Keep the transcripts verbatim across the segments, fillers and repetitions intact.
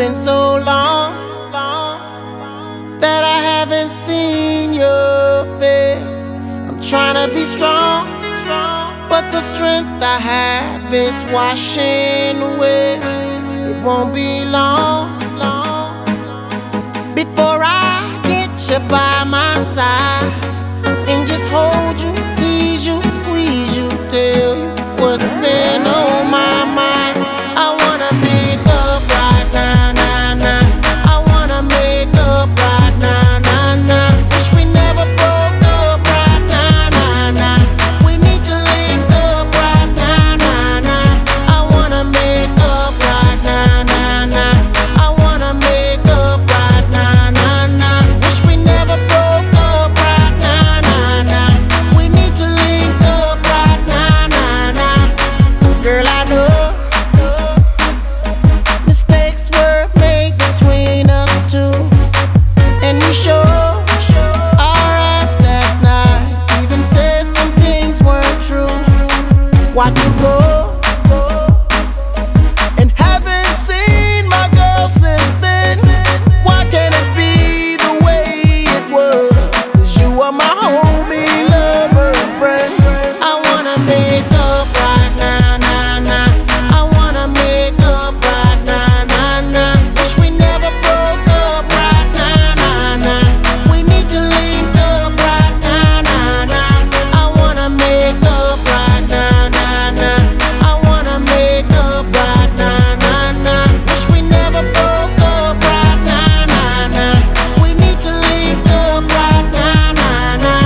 been so long that I haven't seen your face. I'm trying to be strong, but the strength I have is washing away. It won't be long before I get you by my side and just hold you, tease you, squeeze you, tell you what's been on my mind. I wanna make up right now, now, now. I wanna make up right now, now, now. Wish we never broke up right now, now, now. We need to link up right now, now, now. I wanna make up right now, now, now. I wanna make up right now, now, now. Wish we never broke up right now, now, now. We need to link up right now, now, now. Girl, I know mistakes were made between us two, and we sure our ass that night even said some things weren't true. Watch you go and haven't seen my girl since then. Why can't it be the way it was? 'Cause you are my homie, lover, and friend. I wanna make up right now, now, now. I wanna make up right now, now, now. Wish we never broke up right now, now, now. We need to link up right now, now, now. I wanna make up right now, now, now. I wanna make up right now, now, now. Wish we never broke up right now, now, now. We need to link up right now, now, now.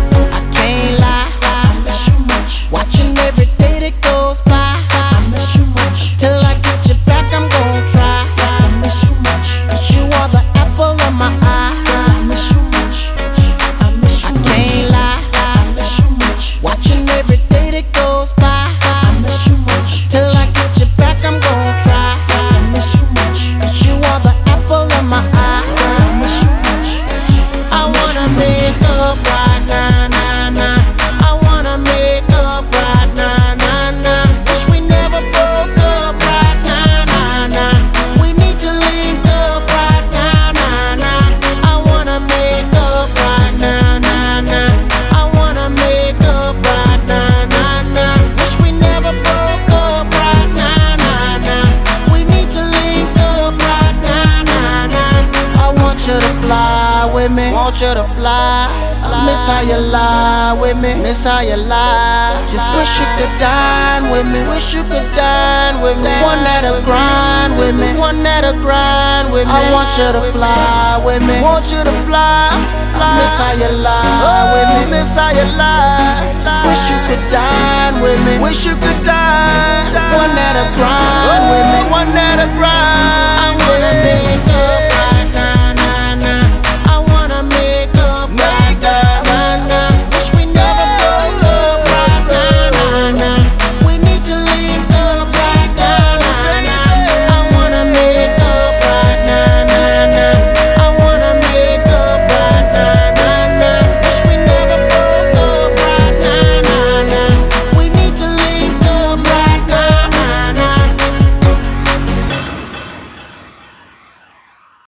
I can't lie, I miss you much. Watching every day that goes by, I miss you much. Till I get you back, I'm gon' try. Yes, I miss you much. 'Cause you are the apple of my eye. Girl, I miss you much. I miss you much. I can't lie, I miss you much. Watching every day that goes by, I miss you much. Till I get you back, I'm gon' try. Yes, I miss you much. 'Cause you are the apple of my eye. Girl, I miss you much. I wanna make up right now, now, now. I wanna make up right now, now, now. Wish we never broke up right now, now, now. We need to link up right now, now, now. I wanna make up right now, now, now. I wanna make up right now, now, now. Wish we never broke up right now, now, now. We need to link up right now, now, now. I want you to fly with me, want you to fly. I miss how you lie with me, miss how you lie. Just wish you could dine with me, wish you could dine with me. One that'll grind with me, one that'll grind with me. I want you to fly with me, want you to fly. I miss how you lie with me, miss how you lie. Just wish you could dine with me, wish you could dine. One that'll grind with me, one that'll grind.